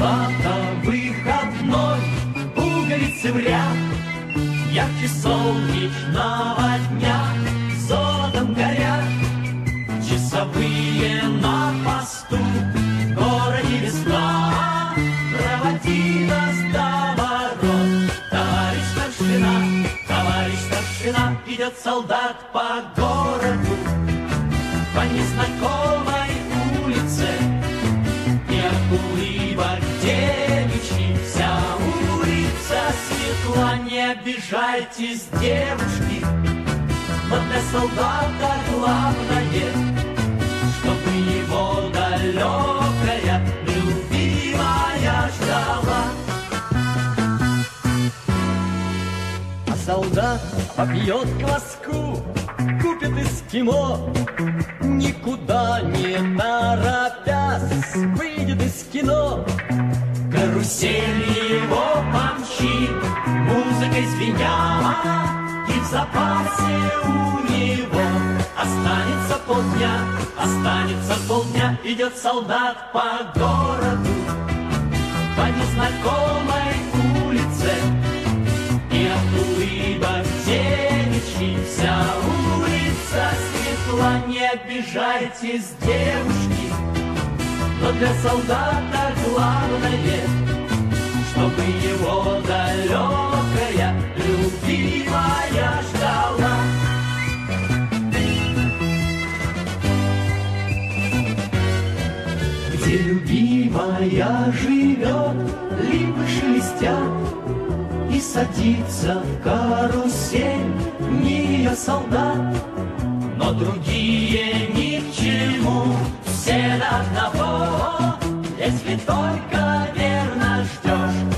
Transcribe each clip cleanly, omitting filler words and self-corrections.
солдата выходной, пуговицы в ряд, ярче солнечного дня, золотом горят часовые на посту. В городе весна, проводи нас до ворот. Товарищ старшина, идет солдат по городу, по незнакомой улице, и от улыбок девичьих вся улица светла. Не обижайтесь, девушки, но для солдата главное, чтобы его далекая любимая ждала. А солдат попьет кваску, купит эскимо, никуда не торопясь выйдет из кино. Карусель его помчит, музыкой звеня, и в запасе у него останется полдня. Идет солдат по городу, по незнакомой улице, и от улыбок девичьих вся улица светла. Не обижайтесь, девушки, но для солдата главное, чтобы его далекая любимая ждала. Где любимая живет, липы шелестят, и садится в карусель не ее солдат. Но другие ни к чему, все до одного, если только верно ждешь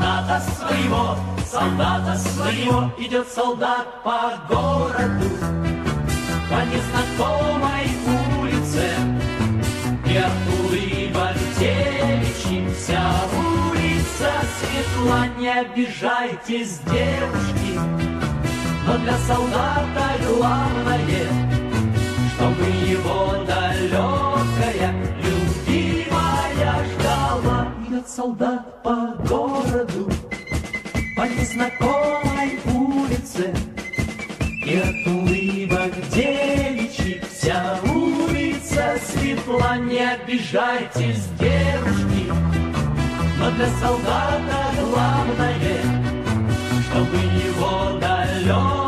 солдата своего. Идет солдат по городу, по незнакомой улице, и от улыбок девичьих вся улица светла. Не обижайтесь, девушки, но для солдата главное, чтобы его далекая любимая ждала. Идет солдат по городу, по незнакомой улице, и от улыбок девичьих вся улица светла. Не обижайтесь, девушки, но для солдата главное, чтобы его далекая